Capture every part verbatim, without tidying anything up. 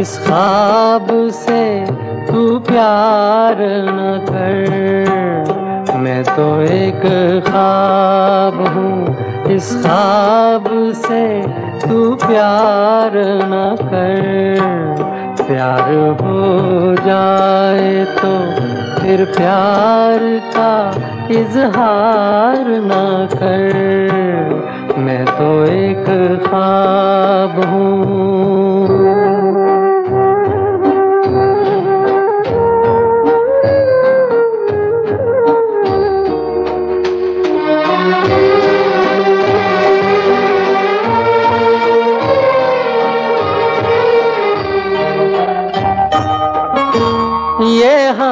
इस ख्वाब से तू प्यार न कर। मैं तो एक ख्वाब हूँ, इस ख्वाब से तू प्यार न कर। प्यार हो जाए तो फिर प्यार का इजहार न कर। मैं तो एक ख्वाब हूँ। ये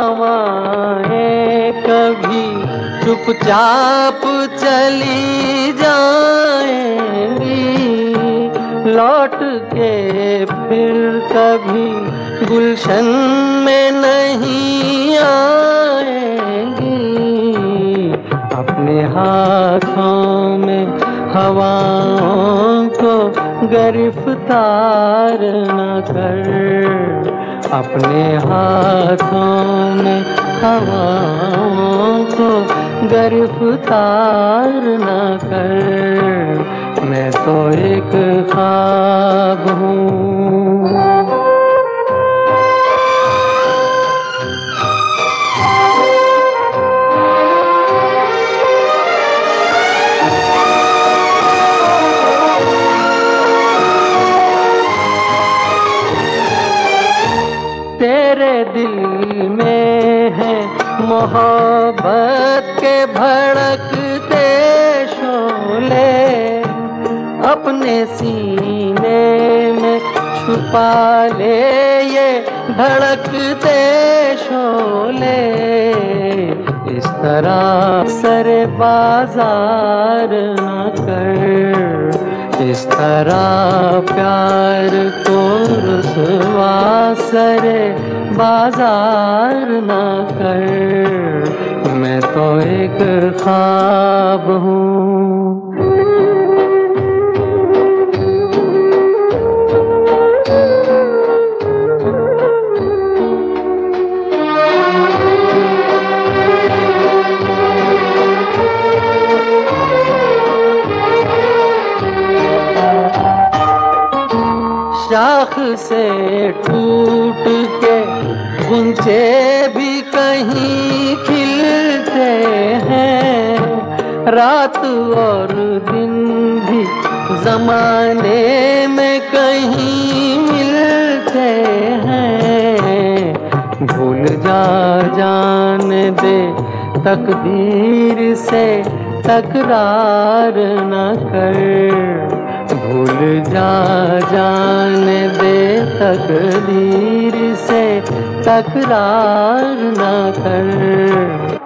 हवाएं कभी चुपचाप चली जाएंगी, लौट के फिर कभी गुलशन में नहीं आएंगी। अपने हाथों में हवाओं को गिरफ्तार न कर। अपने हाथों में हवाओं को गिरफ्तार न कर। मैं तो एक ख्वाब हूँ। तेरे दिल में है मोहब्बत के भड़कते शोले, अपने सीने में छुपा ले ये धड़कते शोले। इस तरह सरे बाजार न कर, इस तरह प्यार को रुसवा सरे बाजार न कर। मैं तो एक ख्वाब हूँ। शाख से टूट के गुंचे भी कहीं खिलते हैं, रात और दिन भी जमाने में कहीं मिलते हैं। भूल जा जाने दे तकदीर से तकरार न कर। भूल जा जाने दे तकदीर से तकरार न कर।